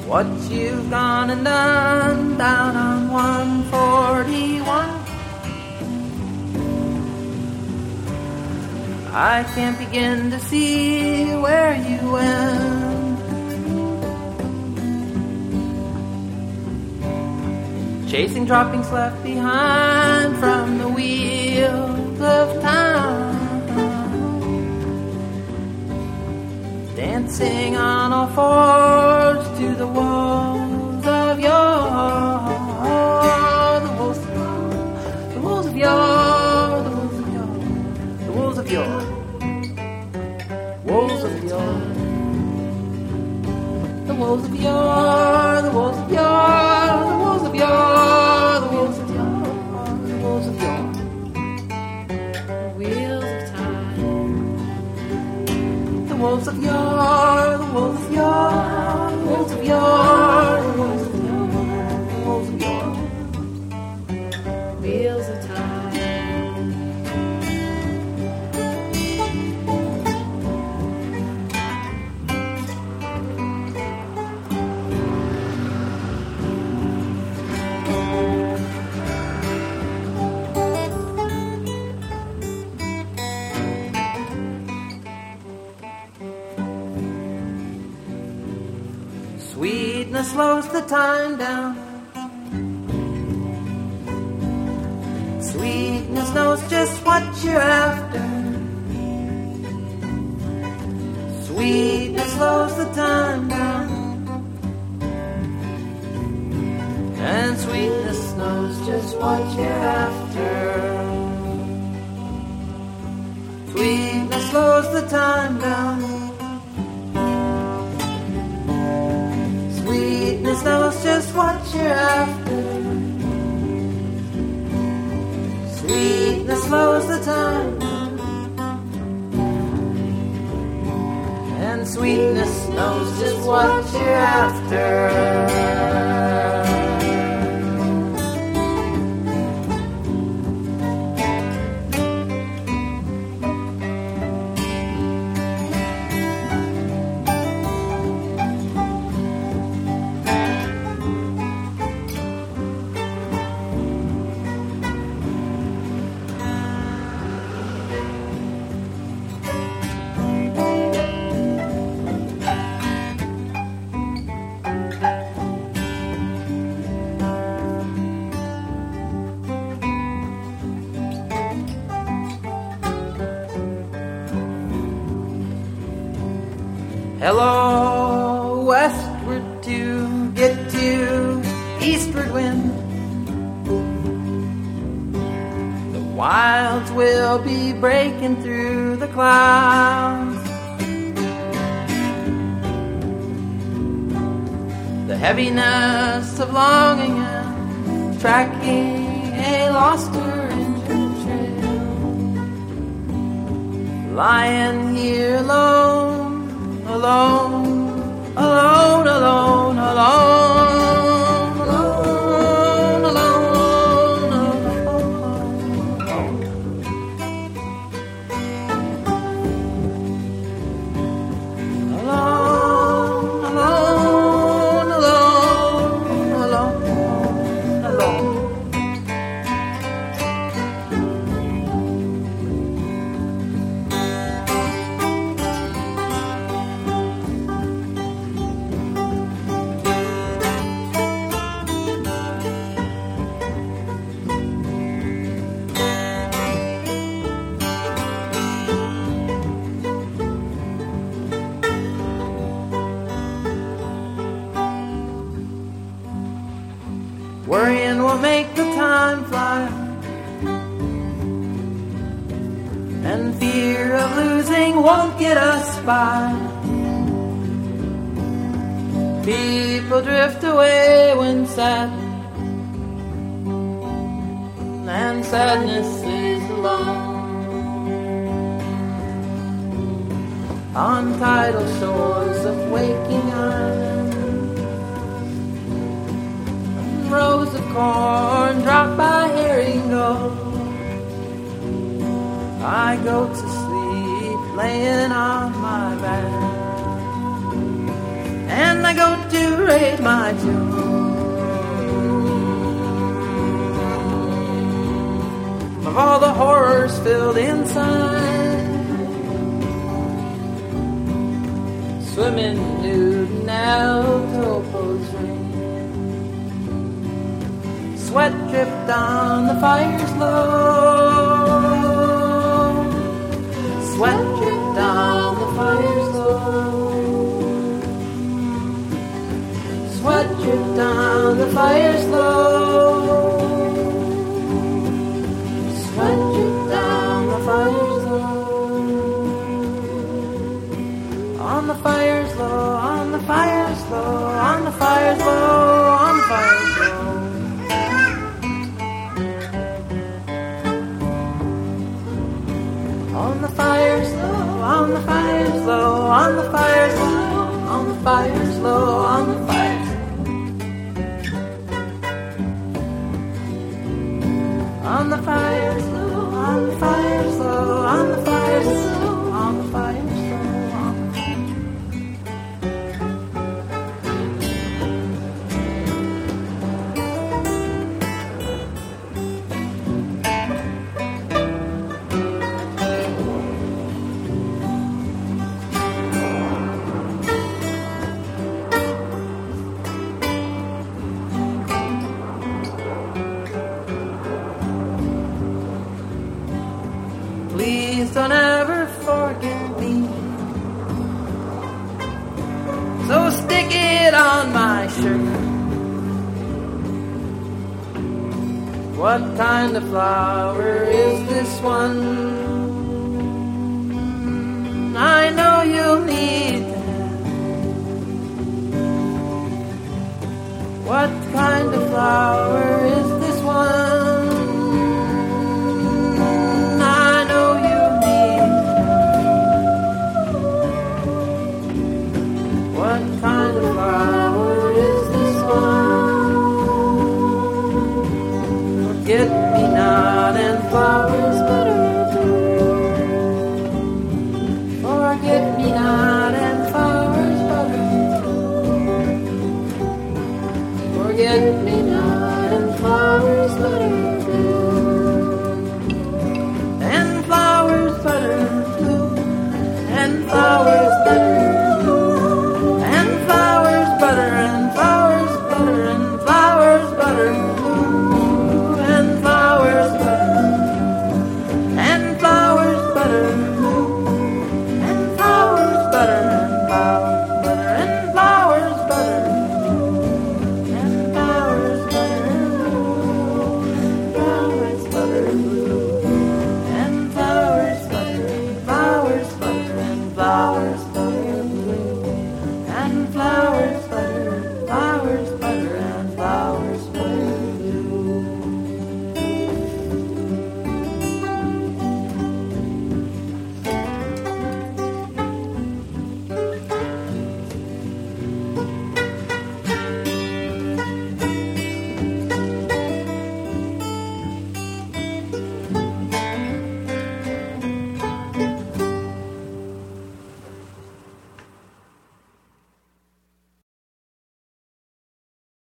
what you've gone and done down on 141. I can't begin to see where you went. Chasing droppings left behind from the wheels of time, dancing on all fours to the walls of your, the walls of your, the walls of your, the walls of your, walls of your, the walls of your, the walls of your, the walls of your, the walls of your, the walls of your, wheels of time. The walls of your, the walls of your, the walls of your, the walls of your, the walls of your, wheels of time. Sweetness slows the time down. Sweetness knows just what you're after. Sweetness slows the time down. And sweetness knows just what you're after. Sweetness slows the time down. Sweetness knows just what you're after. Sweetness slows the time down. And sweetness knows just what you're after. Hello, westward to get to eastward wind. The wilds will be breaking through the clouds. The heaviness of longing and tracking a lost or injured trail. Lying here alone. Alone, alone, alone, alone, alone, alone, alone. Alone, alone, alone, alone, alone. Worrying will make the time fly, and fear of losing won't get us by. People drift away when sad, and sadness is alone. On tidal shores of waking islands, rows of corn dropped by herring gold. I go to sleep laying on my back, and I go to raise my children. Of all the horrors filled inside, swimming nude in El Topo's rain. Sweat dripped on the fire's low. Sweat dripped on the fire's low. Sweat dripped on the fire's low. Sweat dripped down the fire's low. On the fire's low, on the fire's low, on the fire's low, on the fire's low. On the fire's low, on the fire's low, on the fire's low, on the fire's low, on the fire's low. On the fire's low, on the fire's low, on the fire's low, on the fire's low, on the Please don't ever forget me. So stick it on my shirt. What kind of flower is this one?